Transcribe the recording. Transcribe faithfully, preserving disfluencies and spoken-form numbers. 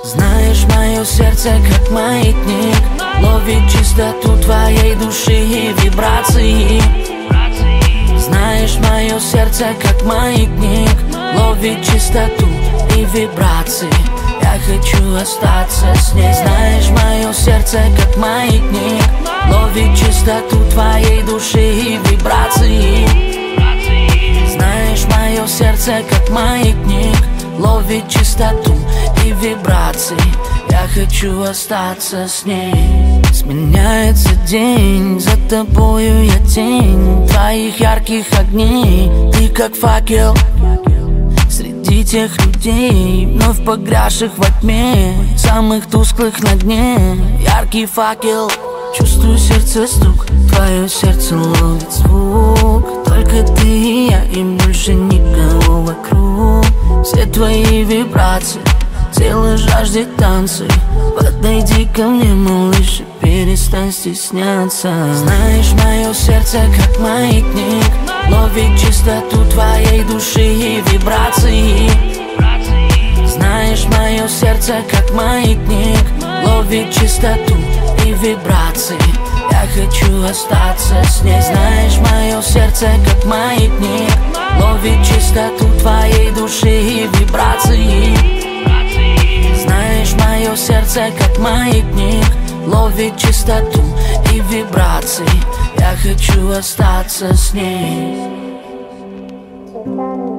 Знаешь, мое сердце как маятник ловит чистоту твоей души и вибрации. Знаешь, мое сердце как маятник ловит чистоту и вибрации. Я хочу остаться с ней. Знаешь, мое сердце как маятник ловит чистоту твоей души и вибрации. Знаешь, мое сердце как маятник ловит чистоту и вибрации. Я хочу остаться с ней. Сменяется день, за тобою я тень твоих ярких огней. Ты как факел среди тех людей, вновь погрязших во тьме, самых тусклых на дне. Яркий факел, чувствую сердце стук, твое сердце ловит звук. Только ты и я, и больше никого вокруг. Все твои вибрации, тело жаждет танцев. Подойди ко мне, малыш, и перестань стесняться. Знаешь, мое сердце как маятник ловит чистоту твоей души и вибрации. Знаешь, мое сердце как маятник ловит чистоту и вибрации. Я хочу остаться с ней. Знаешь, мое сердце как маятник ловит чистоту твоей души и вибрации. Знаешь, мое сердце как маятник ловит чистоту и вибрации. Я хочу остаться с ней.